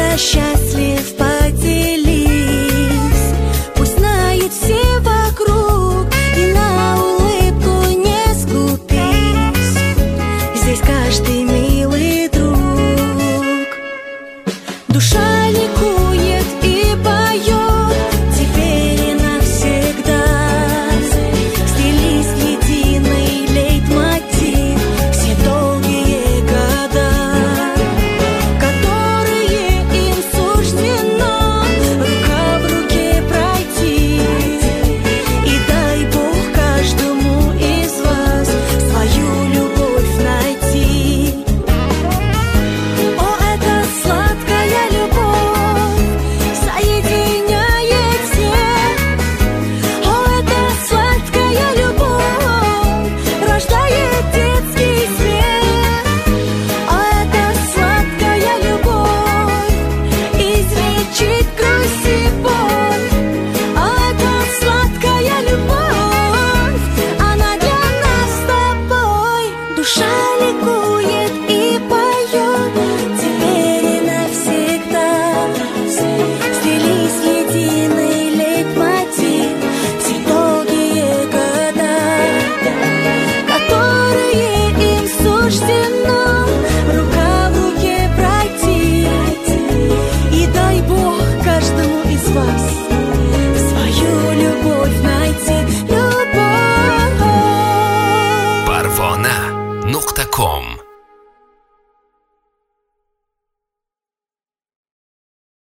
я счастлив, поделись. Пусть знают все вокруг, и на улыбку не скупись. Здесь каждый милый друг. Душа ликует и поет теперь и навсегда. Стилист единый лейтмотив все долгие года, которые им суждено рука в руке пройти. И дай Бог каждому из вас свою любовь найти. О, это сладкая любовь соединяет всех. О, это сладкая любовь рождает детский смех. О, это сладкая любовь излечит грусть и боль. О, это сладкая любовь, она для нас с тобой. Душа ликует и поет теперь и навсегда. Стилист единый лейтмотив все долгие года, которые им суждено рука в руке пройти. И дай Бог каждому из вас свою любовь найти. Любовь. Parvona.com